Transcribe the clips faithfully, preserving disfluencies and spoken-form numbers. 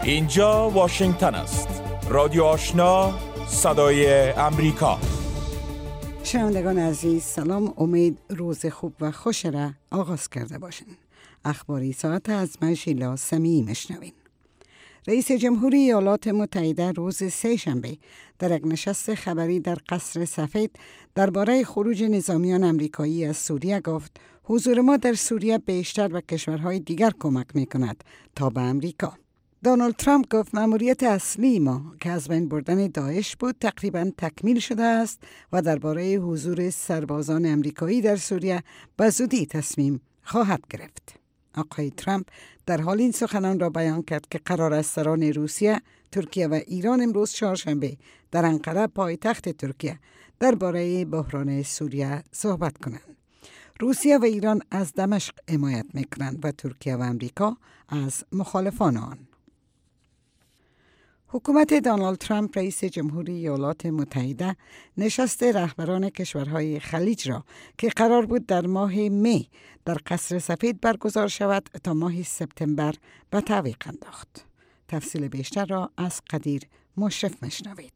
اینجا واشنگتن است. رادیو آشنا، صدای امریکا. شنوندگان عزیز سلام، امید روز خوب و خوش را آغاز کرده باشین. اخباری ساعت از من شیلا سمیعی میشنوین. رئیس جمهوری ایالات متحده روز سه شنبه در یک نشست خبری در قصر سفید درباره خروج نظامیان امریکایی از سوریه گفت حضور ما در سوریه بیشتر به کشورهای دیگر کمک میکند تا به امریکا. دونالد ترامپ گفت مأموریت اصلی ما که از بین بردن داعش بود تقریباً تکمیل شده است و درباره حضور سربازان امریکایی در سوریه به زودی تصمیم خواهد گرفت. آقای ترامپ در حال این سخنان را بیان کرد که قرار است سران روسیه، ترکیه و ایران امروز چهارشنبه در انقره پایتخت ترکیه درباره بحران سوریه صحبت کنند. روسیه و ایران از دمشق حمایت میکنند و ترکیه و امریکا از مخالفان آن. حکومت دونالد ترامپ رئیس جمهوری ایالات متحده نشست رهبران کشورهای خلیج را که قرار بود در ماه می در قصر سفید برگزار شود تا ماه سپتامبر به تعویق انداخت. تفصیل بیشتر را از قدیر مشرف مشنوید.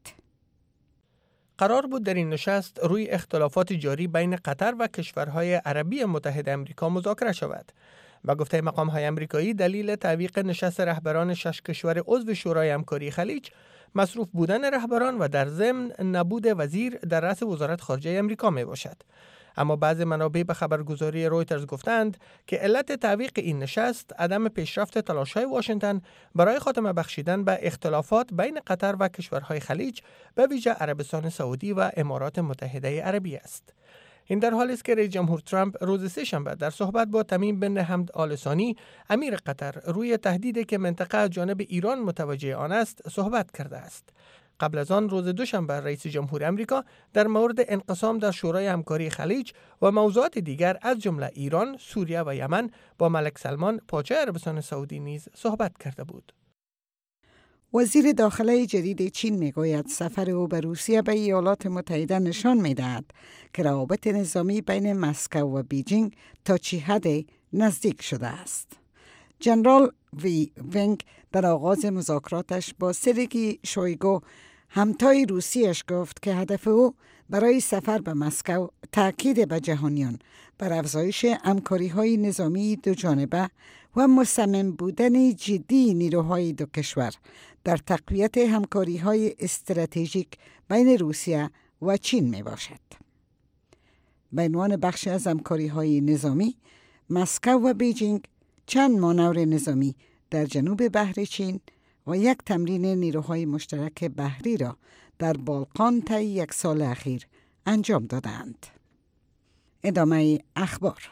قرار بود در این نشست روی اختلافات جاری بین قطر و کشورهای عربی متحد آمریکا مذاکره شود. و گفته مقام‌های آمریکایی دلیل تعویق نشست رهبران شش کشور عضو شورای همکاری خلیج مصروف بودن رهبران و در ضمن نبود وزیر در رأس وزارت خارجه آمریکا می باشد. اما بعض منابع به خبرگزاری رویترز گفتند که علت تعویق این نشست عدم پیشرفت تلاش‌های واشنگتن برای خاتمه بخشیدن به اختلافات بین قطر و کشورهای خلیج به ویژه عربستان سعودی و امارات متحده عربی است. این در حالی است که رئیس جمهور ترامپ روز سه شنبه در صحبت با تمیم بن حمد آل ثانی امیر قطر روی تهدیدی که منطقه از جانب ایران متوجه آن است صحبت کرده است. قبل از آن روز دوشنبه رئیس جمهور آمریکا در مورد انقسام در شورای همکاری خلیج و موضوعات دیگر از جمله ایران، سوریه و یمن با ملک سلمان پادشاه عربستان سعودی نیز صحبت کرده بود. وزیر داخله جدید چین میگوید سفر او به روسیه به ایالات متحده نشان میدهد که روابط نظامی بین مسکو و بیجینگ تا چه حد نزدیک شده است. جنرال وی ونگ در آغاز مذاکراتش با سرگئی شویگو همتای روسیش گفت که هدف او برای سفر به مسکو تاکید به جهانیان بر افزایش همکاری‌های نظامی دو جانبه و مصمم بودن جدی نیروهای دو کشور در تقویت همکاری‌های استراتژیک بین روسیه و چین می باشد. به عنوان بخشی از همکاری‌های نظامی، مسکو و بیجینگ چند مانور نظامی در جنوب بحر چین و یک تمرین نیروهای مشترک بحری را در بالقان طی یک سال اخیر انجام دادند. ادامه اخبار.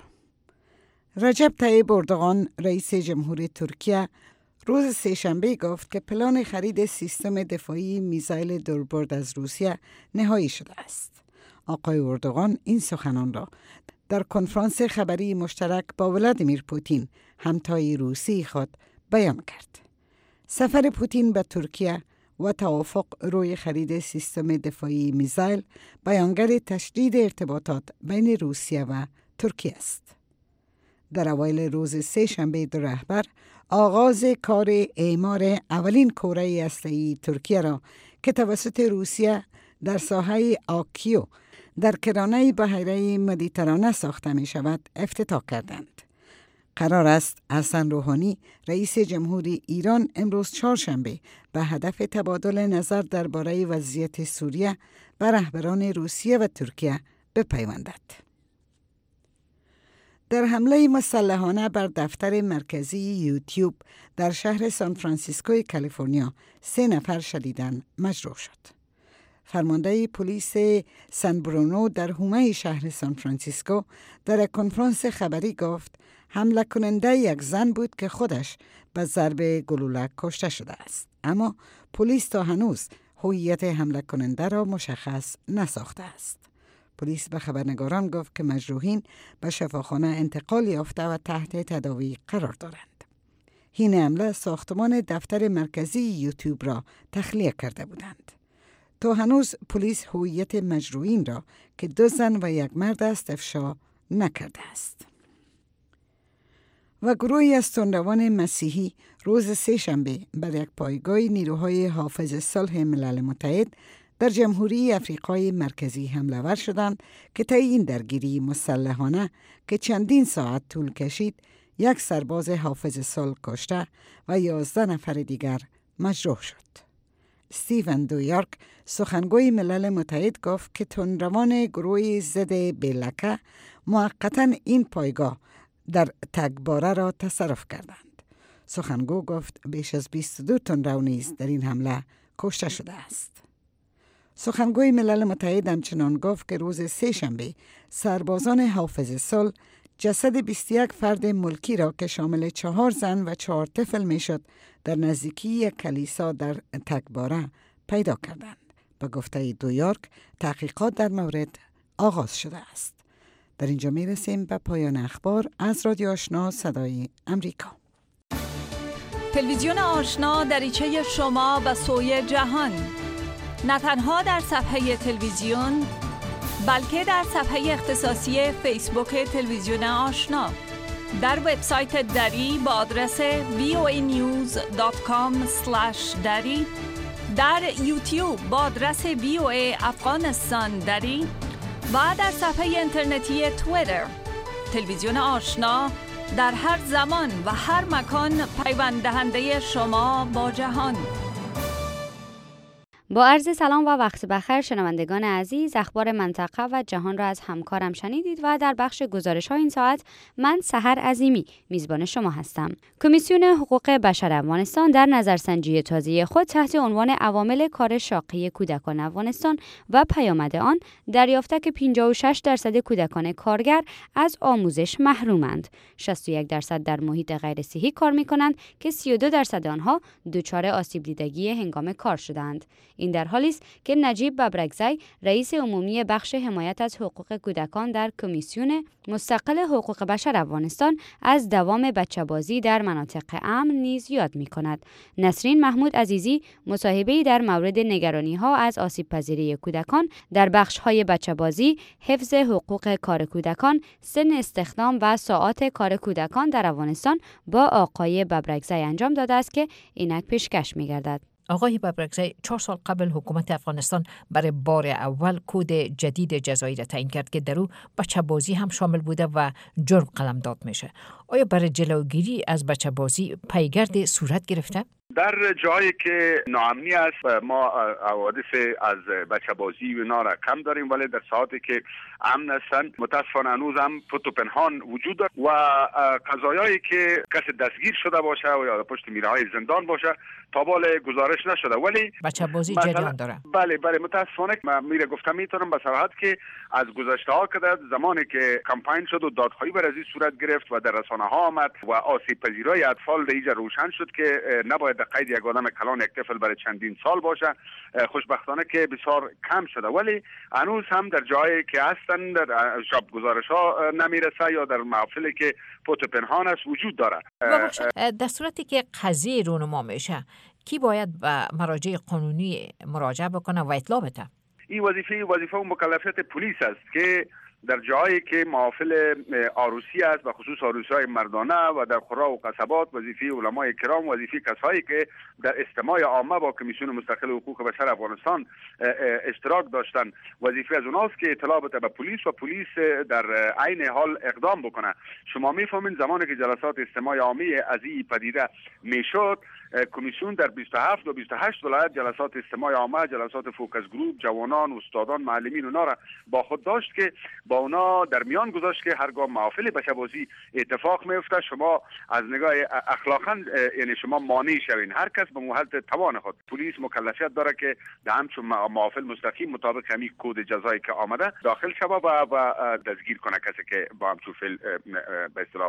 رجب طیب اردوغان رئیس جمهوری ترکیه روز سه‌شنبه گفت که پلان خرید سیستم دفاعی میزایل دوربرد از روسیه نهایی شده است. آقای اردوغان این سخنان را در کنفرانس خبری مشترک با ولادیمیر پوتین همتای روسی خود بیان کرد. سفر پوتین به ترکیه و توافق روی خرید سیستم دفاعی میزایل بیانگر تشدید ارتباطات بین روسیه و ترکیه است. در اوایل روز سه شنبه دو رهبر آغاز کار اعمار اولین کره هسته‌ای ترکیه را که توسط روسیه در ساحه آکیو در کرانه بحیره مدیترانه ساخته می شود افتتاح کردند. قرار است حسن روحانی رئیس جمهوری ایران امروز چهارشنبه به هدف تبادل نظر درباره وضعیت سوریه به رهبران روسیه و ترکیه بپیوندد. در حمله مسلحانه بر دفتر مرکزی یوتیوب در شهر سان فرانسیسکوی کالیفرنیا سه نفر شدیداً مجروح شد. فرمانده پلیس سان برونو در حومه شهر سان فرانسیسکو در کنفرانس خبری گفت حمله کننده یک زن بود که خودش به ضرب گلوله کشته شده است، اما پلیس تا هنوز هویت حمله کننده را مشخص نساخته است. پلیس به خبرنگاران گفت که مجروحین به شفاخانه انتقال یافته و تحت تداوی قرار دارند. این حمله ساختمان دفتر مرکزی یوتیوب را تخلیه کرده بودند. تا هنوز پلیس هویت مجروحین را که دو زن و یک مرد است افشا نکرده است. و گروهی از تندروان مسیحی روز سه شنبه بر یک پایگاه نیروهای حافظ صلح ملل متحد در جمهوری افریقای مرکزی حمله ور شدند که طی این درگیری مسلحانه که چندین ساعت طول کشید یک سرباز حافظ صلح کشته و یازده نفر دیگر مجروح شد. استیون دویارک سخنگوی ملل متحد گفت که تندروان گروه ضد بلکه موقتاً این پایگاه در تگباره را تصرف کردند. سخنگو گفت بیش از بیست و دو تندرو نیز در این حمله کشته شده است. سخنگوی ملل متحد همچنان گفت که روز سه شنبه سربازان حافظ صلح جسد بیست و یک فرد ملکی را که شامل چهار زن و چهار طفل می شد در نزدیکی یک کلیسا در تگباره پیدا کردند. به گفته دویارک تحقیقات در مورد آغاز شده است. در اینجا می رسیم به پایان اخبار از رادیو آشنا صدای امریکا. تلویزیون آشنا دریچه شما به سوی جهان، نه تنها در صفحه تلویزیون بلکه در صفحه اختصاصی فیسبوک تلویزیون آشنا، در وبسایت دری با آدرس وی او ای نیوز دات کام اسلش دری، در یوتیوب با آدرس وی او ای افغانستان دری و در صفحه اینترنتی توییتر. تلویزیون آشنا در هر زمان و هر مکان پیوند دهنده شما با جهان. با عرض سلام و وقت بخیر شنوندگان عزیز، اخبار منطقه و جهان را از همکارم شنیدید و در بخش گزارش ها این ساعت من سحر عظیمی میزبان شما هستم. کمیسیون حقوق بشر افغانستان در نظرسنجی تازه خود تحت عنوان عوامل کار شاقی کودکان افغانستان و پیامد آن دریافته که پنجاه و شش درصد کودکان کارگر از آموزش محرومند، شصت و یک درصد در محیط غیر صحی کار میکنند که سی و دو درصد آنها دچار آسیب دیدگی هنگام کار شدند. این در حالی است که نجیب ببرکزی رئیس عمومی بخش حمایت از حقوق کودکان در کمیسیون مستقل حقوق بشر افغانستان از دوام بچه‌بازی در مناطق امن نیز یاد می‌کند. نسرین محمود عزیزی مصاحبه‌ای در مورد نگرانی‌ها از آسیب‌پذیری کودکان در بخش‌های بچه‌بازی، حفظ حقوق کار کودکان، سن استخدام و ساعات کار کودکان در افغانستان با آقای ببرکزی انجام داده است که اینک پیشکش می‌گردد. آقای ببرکزی، چهار سال قبل حکومت افغانستان برای بار اول کد جدید جزایی را تعیین کرد که در او بچه بازی هم شامل بوده و جرم قلمداد میشه. آیا برای جلوگیری از بچه بازی پیگرد صورت گرفته؟ در جایی که ناامنی است ما حوادث از بچه بازی و اینا را کم داریم، ولی در ساعتی که امن هستند متاسفانه هنوز هم پت و پنهان وجود دارد و قضایایی که کسی دستگیر شده باشه و یا پشت میره‌های زندان باشه تا بال گزارش نشده، ولی بچه بازی جریان داره. بله بله متاسفانه من میره گفتم میتونم به صراحت که از گذشته ها که در زمانی که کمپاین شد و دادخواهی بر از این صورت گرفت و در رسانه ها آمد و آسیب پذیری اطفال در اینجا روشن شد که نباید در قید یک آدم کلان یک طفل برای چندین سال باشه. خوشبختانه که بسیار کم شده، ولی هنوز هم در جایی که هستن در شب گزارش ها نمیرسه یا در محافلی که پت پنهان است وجود داره. در صورتی که قضیه رونما میشه کی باید به مراجع قانونی مراجعه بکنه و اطلاع بده؟ این وظیفه وظیفه و مکلفیت پلیس است که در جایی که محافل عروسی است و خصوص عروسی‌های مردانه و در قرا و قصبات وظیفه علمای کرام، وظیفه کسایی که در اجتماع عامه با کمیسیون مستقل حقوق بشر افغانستان اشتراک داشتن، وظیفه از اوناست که اطلاع بده به پلیس و پلیس در عین حال اقدام بکنه. شما میفهمین زمانی که جلسات اجتماع عامی از این پدیده میشد، کمیسیون در بیست و هفت و بیست و هشت ولایت جلسات اجتماع عامه، جلسات فوکس گروپ، جوانان، استادان، معلمین اونا را با خود داشت که با اونا در میان گذاشت که هرگاه محافل بچه‌بازی اتفاق میفته شما از نگاه اخلاقا یعنی شما مانع شوین، هر کس به محل توان خود. پلیس مکلفیت داره که در همچون محافل مستقیم مطابق همین کد جزایی که آمده داخل شوه و, و دستگیر کنه. کسی که با همچون فعل به اصطلاح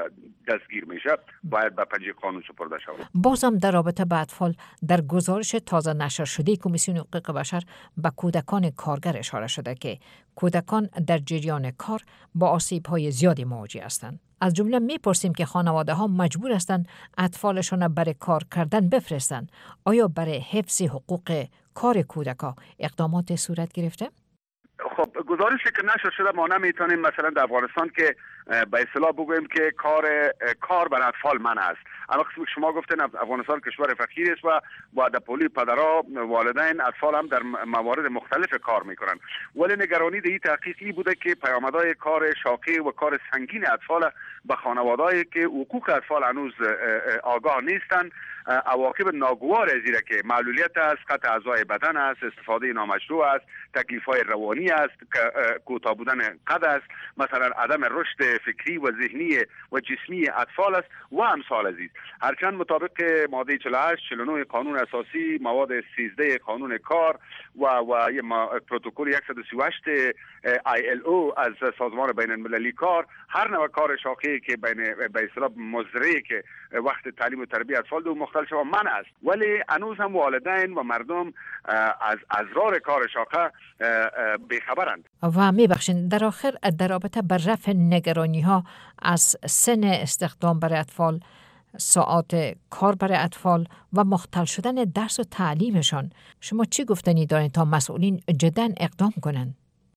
دستگیر میشه باید به پنجه قانون سپرده شود. بازم در رابطه با اطفال، در گزارش تازه نشر شده کمیسیون حقوق بشر به کودکان کارگر اشاره شده که کودکان در جریان کار با آسیب‌های زیادی مواجه هستند. از جمله میپرسیم که خانواده‌ها مجبور هستند اطفالشان برای کار کردن بفرستند. آیا برای حفظ حقوق کار کودکان اقدامات صورت گرفته؟ خب گزارشی که نشر شده ما نمیتونیم مثلا در افغانستان که به اصطلاح بگوییم که کار کار بر اطفال منع است. اما قسمی که شما گفتین افغانستان کشور فقیر است و با در پولی پدرها والدین اطفال هم در موارد مختلف کار میکنن، ولی نگرانی در این تحقیقی بوده که پیامدهای کار شاقی و کار سنگین اطفال به خانوادهایی که حقوق اطفال هنوز آگاه نیستند، عواقب ناگوار زیرا که معلولیت است، قطع اعضای بدن است، استفاده نامشروع است، تکلیف‌های روانی است، کوتاه بودن قد است، مثلا عدم رشد فکری و ذهنی و جسمی اطفال است و امثال عزیز. هرچند مطابق ماده چهل و هشت چهل و نه قانون اساسی، مواد سیزده قانون کار و و پروتکل صد و سی و هشت آی ال او از سازمان بین المللی کار، هر نوع کار شاقی که بین به اصطلاح مضری که وقت تعلیم و تربیت اطفال دو مختلف و منع است، ولی هنوز هم والدین و مردم از اضرار کار شاقه بیخبرند. و میبخشین در آخر در رابطه بر رفع نگرانی ها از سن استخدام برای اطفال، ساعات کار برای اطفال و مختل شدن درس و تعلیمشان، شما چی گفتنی دارین تا مسئولین جدا اقدام کنن؟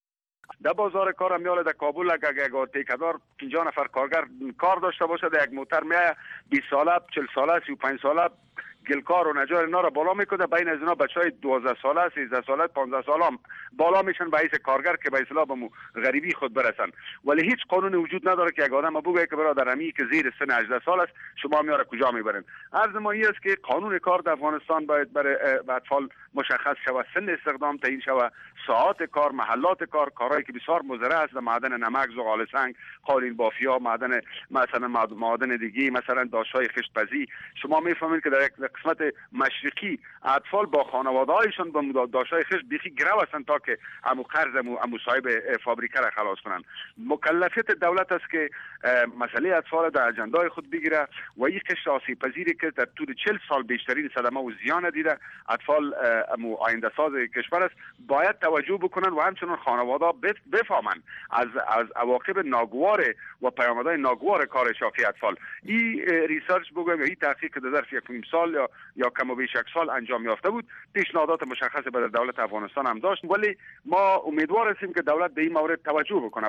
در بازار کار هم یاله در کابل اگر یک تیکدار پنجاه نفر کارگر کار داشته باشه، در یک موتر میایه بیست ساله، چهل ساله، سی و پنج ساله گلکار و نجار اینا را بالا میکنه، بین از اینا بچهای دوازده ساله، سیزده ساله، پانزده ساله هم بالا میشن به حیث کارگر که به اصطلاح به غریبی خود برسن. ولی هیچ قانونی وجود نداره که یک آدم بگه که برادر امی که زیر سن هجده سال است شما میاره کجا میبرن. عرض ما این است که قانون کار در افغانستان باید برای اطفال مشخص شود، سن استخدام تعیین شود، ساعات کار، محلات کار، کارهایی که بسیار مضر است، معدن نمک، زغال سنگ، قالین بافیا، معدن مثلا معدن دیگه، مثلا داشتهای خشتپزی. شما میفهمید که در یک قسمت مشرقی اطفال با خانواده‌هایشان با داشتهای خشت بیخی گرو هستند تا که امو قرض امو, امو صاحب فابریکه را خلاص کنند. مکلفیت دولت است که مسئله اطفال در اجندای خود بگیره و این قشر آسیب پذیری که در طول چهل سال بیشترین صدمه و زیان دیده اطفال امو آینده ساز کشور است، باید توجه بکنن و همچنان خانواده‌ها بفهمن از از عواقب ناگوار و پیامدهای ناگوار کار شاقی اطفال. این ریسرچ بگویم این تحقیق که در ظرف یک نیم سال یا یا کم و بیش یک سال انجام یافته بود، پیشنهادات مشخص به دولت افغانستان هم داشت، ولی ما امیدوار هستیم که دولت به این مورد توجه بکنه.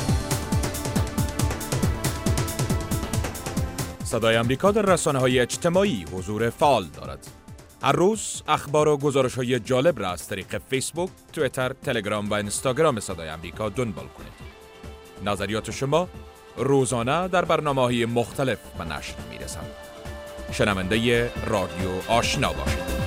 صدای آمریکا در رسانه‌های اجتماعی حضور فعال دارد. هر روز اخبار و گزارش‌های جالب را از طریق فیسبوک، توییتر، تلگرام و اینستاگرام صدای آمریکا دنبال کنید. نظریات شما روزانه در برنامه‌های مختلف به نشر می‌رسند. شنونده رادیو آشنا باشید.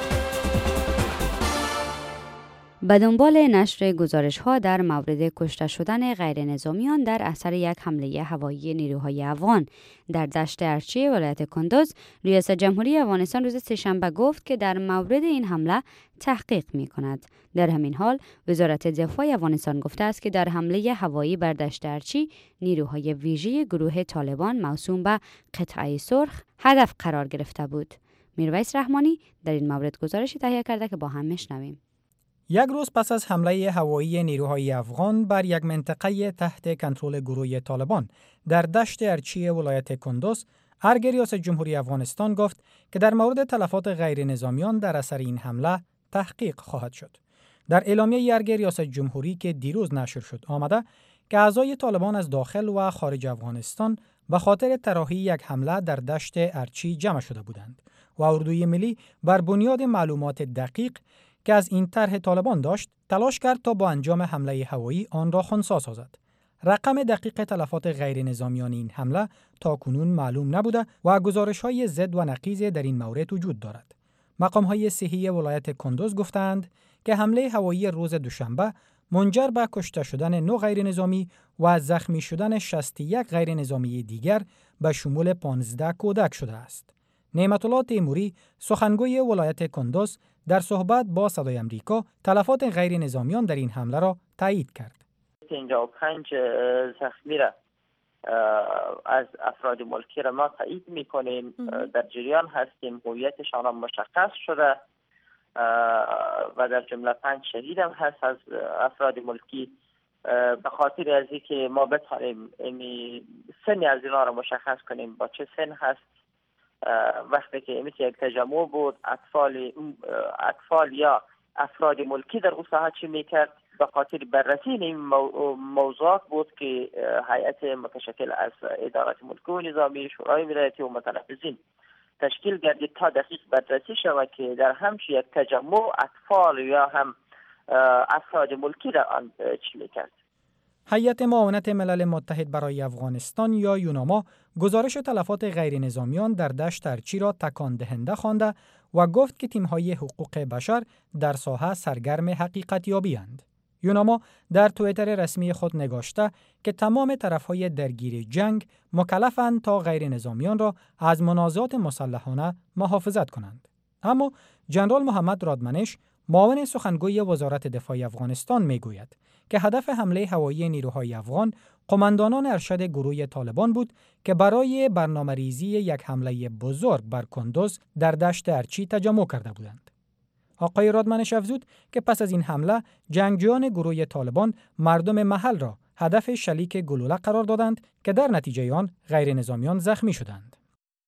به دنبال نشر گزارش‌ها در مورد کشته شدن غیر نظامیان در اثر یک حمله هوایی نیروهای افغان در دشت ارچی ولایت کندوز، ریاست جمهوری افغانستان روز سه‌شنبه گفت که در مورد این حمله تحقیق می‌کند. در همین حال وزارت دفاع افغانستان گفته است که در حمله هوایی بر دشت ارچی نیروهای ویژه گروه طالبان موسوم به قطعه سرخ هدف قرار گرفته بود. میرویس رحمانی در این مورد گزارشی تهیه کرده که با هم میشنویم. یک روز پس از حمله هوایی نیروهای افغان بر یک منطقه تحت کنترل گروه طالبان در دشت ارچی ولایت کندوز، ارگ ریاست جمهوری افغانستان گفت که در مورد تلفات غیر نظامیان در اثر این حمله تحقیق خواهد شد. در اعلامیه ارگ ریاست جمهوری که دیروز نشر شد آمده که اعضای طالبان از داخل و خارج افغانستان به خاطر طراحی یک حمله در دشت ارچی جمع شده بودند و اردوی ملی بر بنیاد معلومات دقیق که از این طرح طالبان داشت تلاش کرد تا با انجام حمله هوایی آن را خنثی سازد. رقم دقیق تلفات غیر نظامیان این حمله تا کنون معلوم نبوده و گزارش‌های ضد و نقیض در این مورد وجود دارد. مقام‌های صحی ولایت کندوز گفتند که حمله هوایی روز دوشنبه منجر به کشته شدن نه غیر نظامی و زخمی شدن شصت و یک غیر نظامی دیگر به شمول پانزده کودک شده است. نعمت الله تیموری، سخنگوی ولایت کندوز، در صحبت با صدای آمریکا تلفات غیر نظامیان در این حمله را تایید کرد. پنجاه و پنج زخمی را از افراد ملکی را ما تایید می‌کنیم، در جریان هستیم، هویتشان را مشخص شده و در جمله پنج شهید هم هست از افراد ملکی. به خاطر از اینکه ما بتوانیم سن از اینا را مشخص کنیم با چه سن هست، وقتی که مثل یک تجمع بود اطفال اطفال یا افراد ملکی در اون ساحه چی میکرد به خاطر بررسی این موضوعات بود که هیئت متشکل از ادارات ملکی و نظامی، شورای ولایتی و متنفذین تشکیل گردید تا دقیق بررسی شود که در همش یک تجمع اطفال یا هم افراد ملکی را آن چی میکرد. هیئت معاونت ملل متحد برای افغانستان یا یوناما گزارش تلفات غیر نظامیان در دشت ارچی را تکان دهنده خوانده و گفت که تیم‌های حقوق بشر در ساحه سرگرم حقیقت یابی‌اند. یوناما در توییتر رسمی خود نگاشته که تمام طرف‌های درگیر جنگ مکلفند تا غیر نظامیان را از منازعات مسلحانه محافظت کنند. اما جنرال محمد رادمنش، معاون سخنگوی وزارت دفاع افغانستان میگوید که هدف حمله هوایی نیروهای افغان قماندانان ارشد گروه طالبان بود که برای برنامه‌ریزی یک حمله بزرگ بر کندوز در دشت ارچی تجمع کرده بودند. آقای رادمنش افزود که پس از این حمله جنگجویان گروه طالبان مردم محل را هدف شلیک گلوله قرار دادند که در نتیجه آن غیر نظامیان زخمی شدند.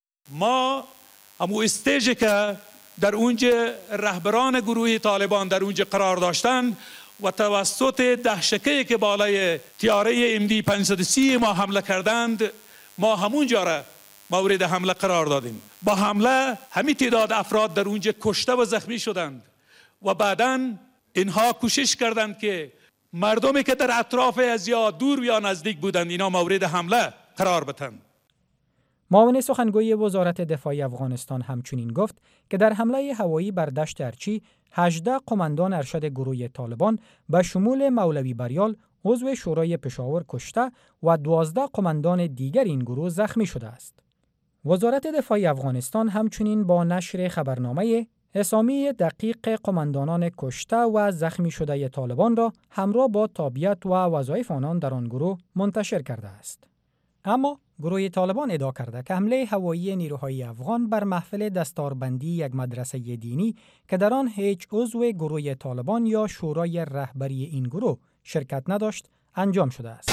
ما امو استیجی که در اونجا رهبران گروه طالبان در اونجا قرار داشتند و توسط دهشکه‌ای که بالای تیاره ام دی پانصد و سی ما حمله کردند، ما همونجا را مورد حمله قرار دادیم. با حمله همین تعداد افراد در اونجا کشته و زخمی شدند و بعداً اینها کوشش کردند که مردمی که در اطراف از یا دور یا نزدیک بودند اینا مورد حمله قرار بدهند. معاون سخنگوی وزارت دفاع افغانستان همچنین گفت که در حمله هوایی بر دشت ارچی هجده قماندان ارشد گروه طالبان به شمول مولوی بریال عضو شورای پشاور کشته و دوازده قماندان دیگر این گروه زخمی شده است. وزارت دفاع افغانستان همچنین با نشر خبرنامه اسامی دقیق قماندانان کشته و زخمی شده طالبان را همراه با تابعیت و وظایف آنان در آن گروه منتشر کرده است. اما گروه طالبان ادعا کرده که حمله هوایی نیروهای افغان بر محفل دستاربندی یک مدرسه دینی که در آن هیچ عضو گروه طالبان یا شورای رهبری این گروه شرکت نداشت انجام شده است.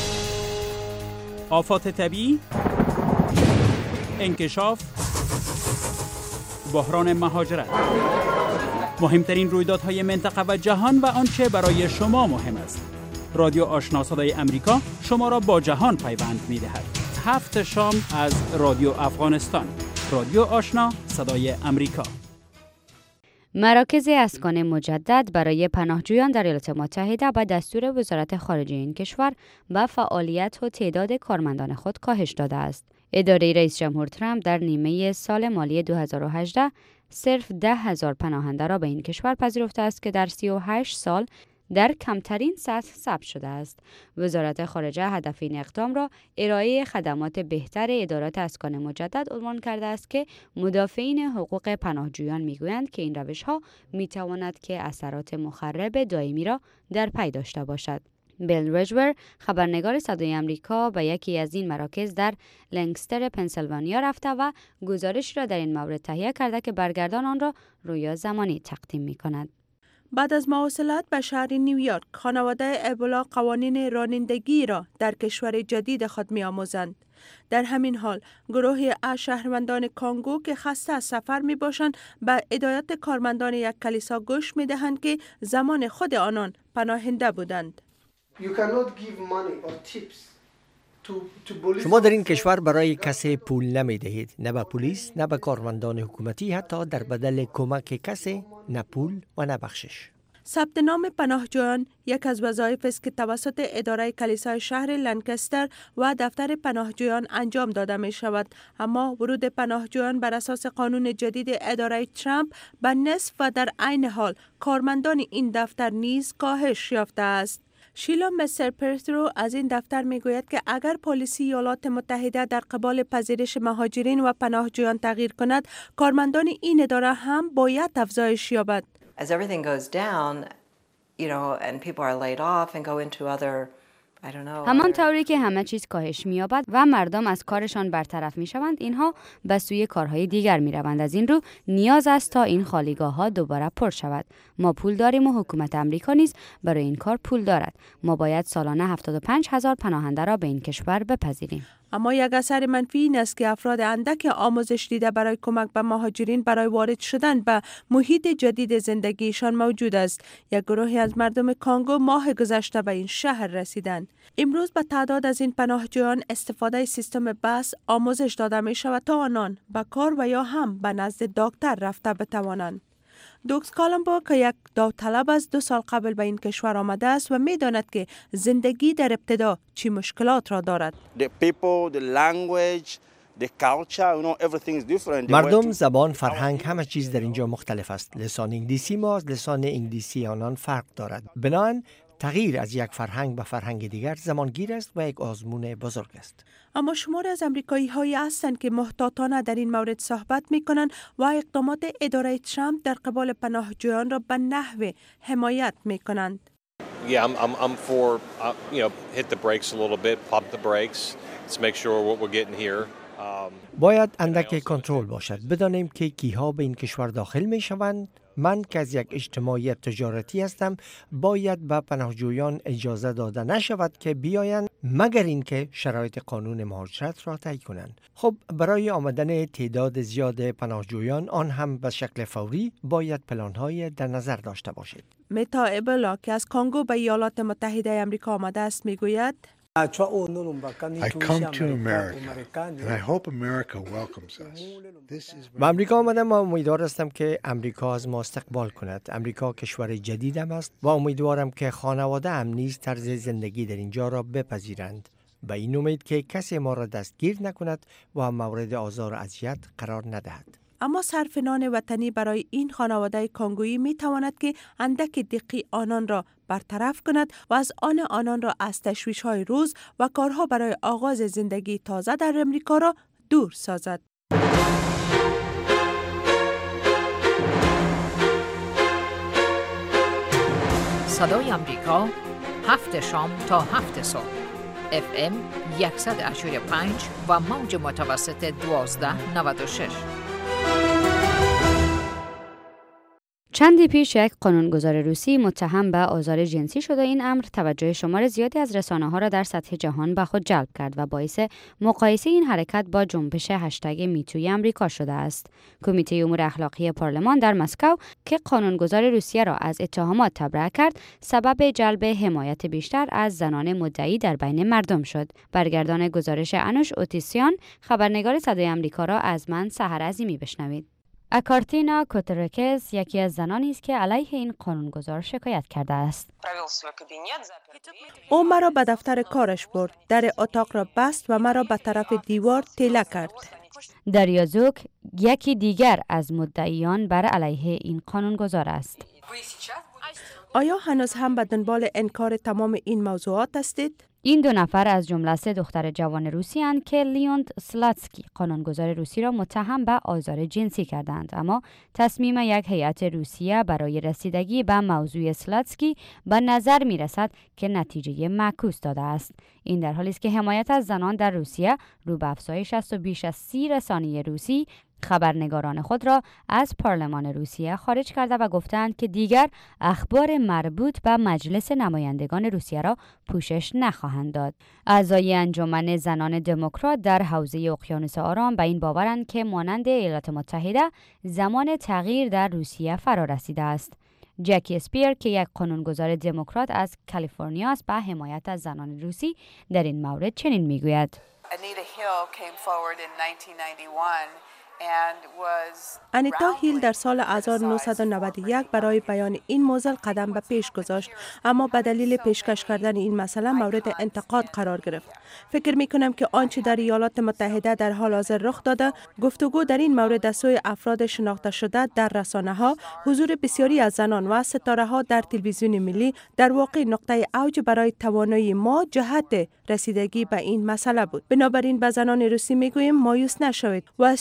آفات طبیعی، انکشاف، بحران مهاجرت، مهمترین رویدادهای منطقه و جهان و آنچه برای شما مهم است. رادیو آشنا صدای امریکا شما را با جهان پیوند می‌دهد. هفت شام از رادیو افغانستان. رادیو آشنا صدای امریکا. مراکز اسکان مجدد برای پناهجویان در ایالات متحده به دستور وزارت خارجه این کشور به فعالیت و تعداد کارمندان خود کاهش داده است. اداره رئیس جمهور ترامپ در نیمه سال مالی دو هزار و هجده صرف ده هزار پناهنده را به این کشور پذیرفته است که در سی و هشت سال در کمترین سطح ثبت شده است. وزارت خارجه هدف این اقدام را ارائه خدمات بهتر ادارات اسکان مجدد عنوان کرده است که مدافعین حقوق پناهجویان میگویند که این روش‌ها میتواند که اثرات مخرب دائمی را در پی داشته باشد. بیل رجور، خبرنگار صدای امریکا، به یکی از این مراکز در لنکستر پنسیلوانیا رفته و گزارش را در این مورد تهیه کرده که برگردان آن را رویا زمانی تقدیم می‌کند. بعد از مواصلت به شهر نیویورک، خانواده ابولا قوانین رانندگی را در کشور جدید خود می‌آموزند. در همین حال، گروهی از شهروندان کانگو که خسته از سفر می‌باشند، به هدایت کارمندان یک کلیسا گوش می‌دهند که زمان خود آنان پناهنده بودند. شما در این کشور برای کسی پول نمی دهید، نه به پلیس، نه به کارمندان حکومتی، حتی در بدل کمک کسی، نه پول و نه بخشش. ثبت نام پناهجویان یک از وظایف است که توسط اداره کلیسای شهر لنکستر و دفتر پناهجویان انجام داده می شود، اما ورود پناهجویان بر اساس قانون جدید اداره ترامپ به نصف و در عین حال کارمندان این دفتر نیز کاهش یافته است. شیلا مستر پرترو از این دفتر می گوید که اگر پالیسی ایالات متحده در قبال پذیرش مهاجرین و پناهجویان تغییر کند، کارمندان این اداره هم باید افزایش یابد. As everything goes down, you know, and people are laid off and go into other I don't know. همان طوری که همه چیز کاهش می‌یابد و مردم از کارشان برطرف می‌شوند، اینها به سوی کارهای دیگر می‌روند. از این رو نیاز است تا این خالیگاه‌ها دوباره پر شود. ما پول داریم و حکومت آمریکا نیز برای این کار پول دارد. ما باید سالانه هفتاد و پنج هزار پناهنده را به این کشور بپذیریم. اما یک اثر منفی این است که افراد اندک آموزش دیده برای کمک به مهاجرین برای وارد شدن به محیط جدید زندگیشان موجود است. یک گروهی از مردم کانگو ماه گذشته به این شهر رسیدند. امروز به تعداد از این پناهجویان استفاده سیستم بس آموزش داده می شود تا آنان به کار و یا هم به نزد دکتر رفته بتوانند. دوکس کالامبو که یک داوطلب از دو سال قبل به این کشور آمده است و می داند که زندگی در ابتدا چی مشکلات را دارد. مردم، زبان، فرهنگ، همه چیز در اینجا مختلف است. لسان انگلیسی ما از لسان انگلیسی آنان فرق دارد. بنابراین تغییر از یک فرهنگ به فرهنگ دیگر زمانگیر است و یک آزمون بزرگ است. اما شمار از امریکایی هایی هستند که محتاطانه در این مورد صحبت می کنند و اقدامات اداره ترامپ در قبال پناهجویان را به نحو حمایت می کنند. Yeah, I'm I'm I'm for uh, you know hit the brakes a little bit, pump the brakes. Let's make sure what we're getting here. باید اندک کنترل باشد. بدانیم که کیها به این کشور داخل می شوند. من که از یک اجتماعیت تجارتی هستم، باید به پناهجویان اجازه داده نشود که بیایند مگر اینکه شرایط قانون مهاجرت را طی کنند. خب برای آمدن تعداد زیاد پناهجویان، آن هم به شکل فوری، باید پلان‌های در نظر داشته باشید. متا ابلا که از کانگو به ایالات متحده آمریکا آمده است میگوید I come to America and I hope America welcomes us. به امریکا آمدم و امیدوار هستم که امریکا از ما استقبال کند. امریکا کشور جدیدم است و امیدوارم که خانواده هم نیز طرز زندگی در اینجا را بپذیرند. به این امید که کسی ما را دستگیر نکند و مورد آزار و اذیت قرار ندهد. اما صرف نان وطنی برای این خانواده کانگویی می تواند که اندک دقی آنان را برطرف کند و از آن آنان را از تشویش های روز و کارها برای آغاز زندگی تازه در امریکا را دور سازد. صدای امریکا، هفت شام تا هفت صبح، اف ام صد و پنج و موج متوسط دوازده نود و شش. چندی پیش یک قانونگذار روسی متهم به آزار جنسی شد و این امر توجه شمار زیادی از رسانه‌ها را در سطح جهان به خود جلب کرد و باعث مقایسه این حرکت با جنبش هشتگ میتوی امریکا شده است. کمیته امور اخلاقی پارلمان در مسکو که قانونگذار روسیه را از اتهامات تبرئه کرد، سبب جلب حمایت بیشتر از زنان مدعی در بین مردم شد. برگردان گزارش انوش اوتیسیان، خبرنگار صدای امریکا را از من سحر عظیمی بشنوید. اکارتینا کوترکز یکی از زنانی است که علیه این قانونگذار شکایت کرده است. او مرا به دفتر کارش برد، در اتاق را بست و مرا به طرف دیوار تله کرد. دریازوک یکی دیگر از مدعیان بر علیه این قانونگذار است. آیا هنوز هم به دنبال انکار تمام این موضوعات هستید؟ این دو نفر از جمله سه دختر جوان روسی اند که لیوند سلاتسکی قانونگذار روسی را متهم به آزار جنسی کردند، اما تصمیم یک هیئت روسیه برای رسیدگی به موضوع سلاتسکی به نظر می رسد که نتیجه معکوس داده است. این در حالی است که حمایت از زنان در روسیه رو به افزایش است و بیش از سی رسانه روسی خبرنگاران خود را از پارلمان روسیه خارج کرده و گفتند که دیگر اخبار مربوط به مجلس نمایندگان روسیه را پوشش نخواهند داد. اعضای انجمن زنان دموکرات در حوزه اقیانوس آرام به این باورند که مانند ایالات متحده زمان تغییر در روسیه فرا رسیده است. جکی اسپیر که یک قانونگذار دموکرات از کالیفرنیا است به حمایت از زنان روسی در این مورد چنین میگوید: انیتا هیل در سال هزار و نهصد و نود و یک برای بیان این موضوع قدم به پیش گذاشت، اما به دلیل پیشکش کردن این مسئله مورد انتقاد قرار گرفت. فکر می کنم که آنچه در ایالات متحده در حال حاضر رخ داده، گفتگو در این مورد از سوی افراد شناخته شده در رسانه ها، حضور بسیاری از زنان و ستاره ها در تلویزیون ملی در واقع نقطه اوج برای توانایی ما جهت رسیدگی به این مسئله بود. بنابراین به زنان روسی می گویم مایوس نشوید و از چیز واحد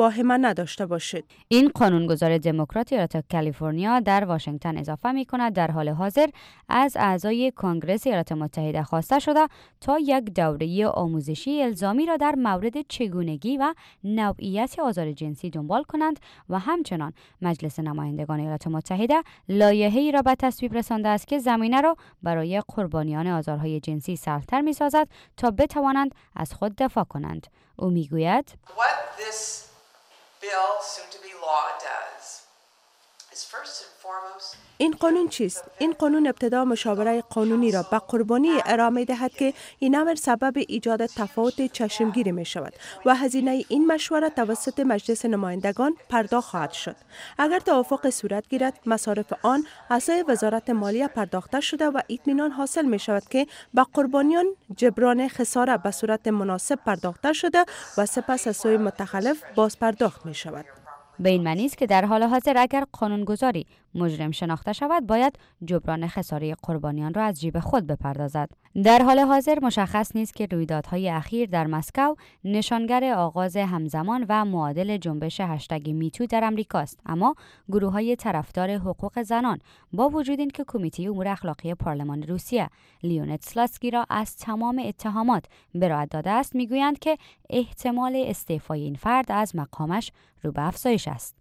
واهمه نداشته باشید. این قانونگذار دموکرات ایالت کالیفرنیا در واشنگتن اضافه می کند در حال حاضر از اعضای کنگره ایالات متحده خواسته شده تا یک دوره آموزشی الزامی را در مورد چگونگی و نوعیت آزار جنسی دنبال کنند و همچنان مجلس نمایندگان ایالات متحده لایحه‌ای را به تصویب رسانده است که زمینه را برای قربانیان آزارهای جنسی سخت‌تر می‌سازد تا بتوانند از خود دفاع کنند. او میگوید What this bill soon to be law does is first and foremost این قانون چیست؟ این قانون ابتدا مشاوره قانونی را به قربانی ارائه دهد که این امر سبب ایجاد تفاوت چشمگیری می شود و هزینه این مشوره توسط مجلس نمایندگان پرداخت خواهد شد. اگر توافق صورت گیرد، مصارف آن از وزارت مالیه پرداخته شده و اطمینان حاصل می شود که به قربانیان جبران خساره به صورت مناسب پرداخته شده و سپس از سوی متخلف باز پرداخت می شود. به این معنی است که در حال حاضر اگر قانونگذاری مجرم شناخته شود باید جبران خساره قربانیان را از جیب خود بپردازد. در حال حاضر مشخص نیست که رویدادهای اخیر در مسکو نشانگر آغاز همزمان و معادل جنبش هشتگ میتو در امریکاست، اما گروه‌های طرفدار حقوق زنان با وجود اینکه کمیته امور اخلاقی پارلمان روسیه لیونید سلاتسکی را از تمام اتهامات براءت داده است، میگویند که احتمال استعفای این فرد از مقامش رو به افزایش است.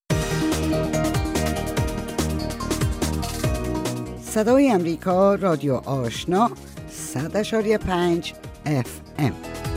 صدای امریکا، رادیو آشنا، صد اشاری پنج اف ام.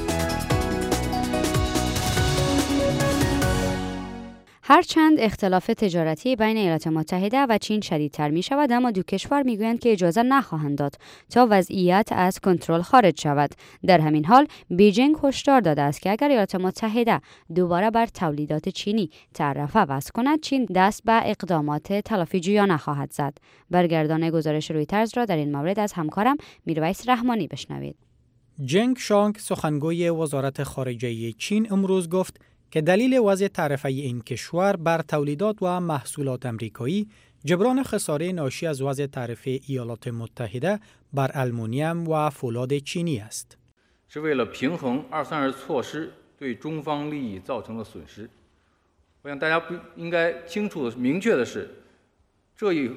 هرچند اختلاف تجارتی بین ایالات متحده و چین شدیدتر می شود، اما دو کشور می گویند که اجازه نخواهند داد تا وضعیت از کنترل خارج شود. در همین حال بیجینگ هشدار داده است که اگر ایالات متحده دوباره بر تولیدات چینی تعرفه وضع کند، چین دست به اقدامات تلافیجویانه خواهد زد. برگردان گزارش رویترز را در این مورد از همکارم میرویس رحمانی بشنوید. جنگ شانگ سخنگوی وزارت خارجه چین امروز گفت که دلیل وضع تعرفه این کشور بر تولیدات و محصولات آمریکایی جبران خساره ناشی از وضع تعرفه ایالات متحده بر آلومینیوم و فولاد چینی است. 是为了平衡二三十措施对中方利益造成的损失。我想大家不应该清楚的明确的是，这一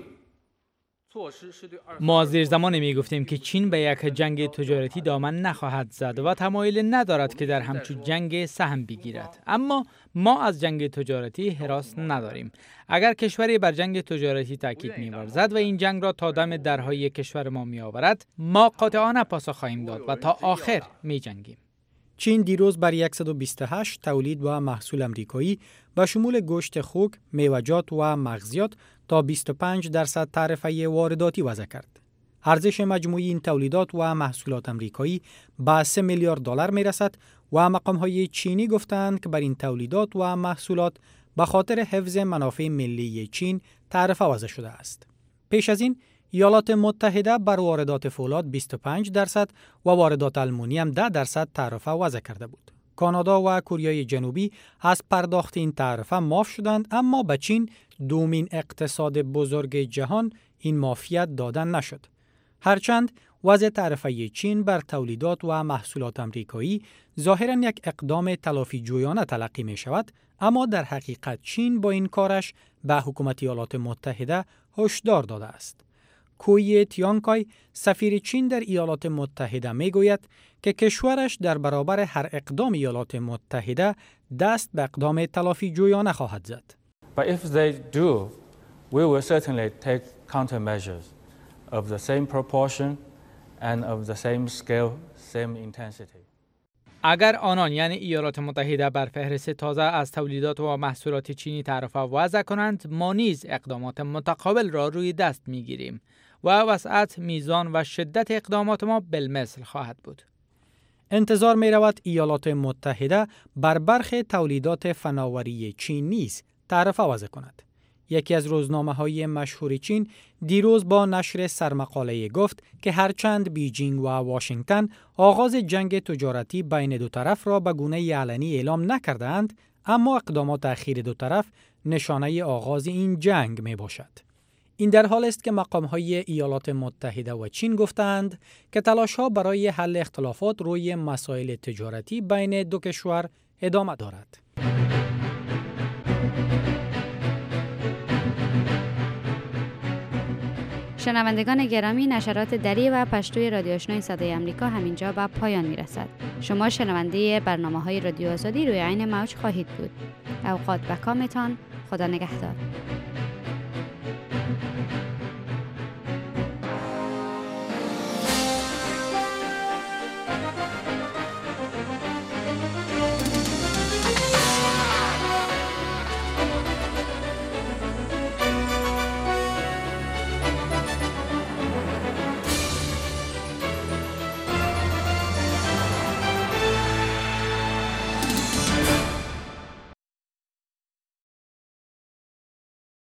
ما زیر زمان می گفتیم که چین به یک جنگ تجارتی دامن نخواهد زد و تمایل ندارد که در همچون جنگ سهم بگیرد. اما ما از جنگ تجارتی هراس نداریم. اگر کشوری بر جنگ تجارتی تاکید می‌ورزد و این جنگ را تا دم درهای کشور ما می‌آورد، ما قاطعانه پاسخ خواهیم داد و تا آخر می‌جنگیم. چین دیروز بر صد و بیست و هشت تولید و محصول آمریکایی به شمول گوشت خوک، میوه‌جات و مغزیات تا بیست و پنج درصد تعرفه وارداتی وضع کرد. ارزش مجموعی این تولیدات و محصولات آمریکایی به سه میلیارد دلار میرسد و مقام‌های چینی گفتند که بر این تولیدات و محصولات به خاطر حفظ منافع ملی چین تعرفه وضع شده است. پیش از این ایالات متحده بر واردات فولاد بیست و پنج درصد و واردات آلومینیوم ده درصد تعرفه وضع کرده بود. کانادا و کره جنوبی از پرداخت این تعرفه معاف شدند، اما به چین، دومین اقتصاد بزرگ جهان، این معافیت دادن نشد. هرچند وضع تعرفه چین بر تولیدات و محصولات آمریکایی ظاهراً یک اقدام تلافی جویانه تلقی می شود، اما در حقیقت چین با این کارش به حکومت ایالات متحده هشدار داده است. کوی تیانکای سفیر چین در ایالات متحده می گوید که کشورش در برابر هر اقدام ایالات متحده دست به اقدام تلافی جویانه خواهد زد. But if they do, we will certainly take countermeasures of the same proportion and of the same scale, same intensity. اگر آنان یعنی ایالات متحده بر فهرست تازه از تولیدات و محصولات چینی تعرفه وضع کنند، ما نیز اقدامات متقابل را روی دست می‌گیریم و وسعت، میزان و شدت اقدامات ما بالمثل خواهد بود. انتظار می رود ایالات متحده بر برخی تولیدات فناوری چین نیز تعرفه وضع کند. یکی از روزنامه‌های مشهور چین دیروز با نشر سرمقاله گفت که هرچند بیجینگ و واشنگتن آغاز جنگ تجارتی بین دو طرف را به گونه علنی اعلام نکردند، اما اقدامات اخیر دو طرف نشانه آغاز این جنگ می باشد. این در حال است که مقام‌های ایالات متحده و چین گفتند که تلاش‌ها برای حل اختلافات روی مسائل تجارتی بین دو کشور ادامه دارد. شنوندگان گرامی، نشرات دری و پشتوی رادیو آشنای صدای آمریکا همینجا به پایان میرسد. شما شنونده برنامه‌های رادیو آزادی روی عین موج خواهید بود. اوقات بکامتان. خدا نگهدار.